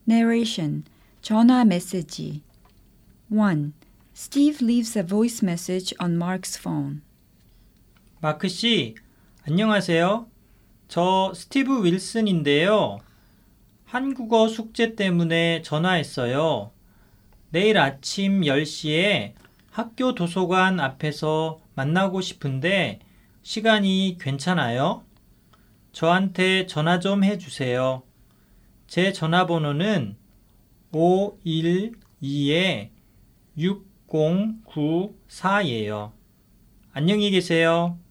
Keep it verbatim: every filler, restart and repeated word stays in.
Narration, 전화 메시지. one. Steve leaves a voice message on Mark's phone. 마크 씨, 안녕하세요. 저 스티브 윌슨인데요. 한국어 숙제 때문에 전화했어요. 내일 아침 열 시에 학교 도서관 앞에서 만나고 싶은데 시간이 괜찮아요? 저한테 전화 좀 해주세요. 제 전화번호는 오일이 육공구사예요. 안녕히 계세요.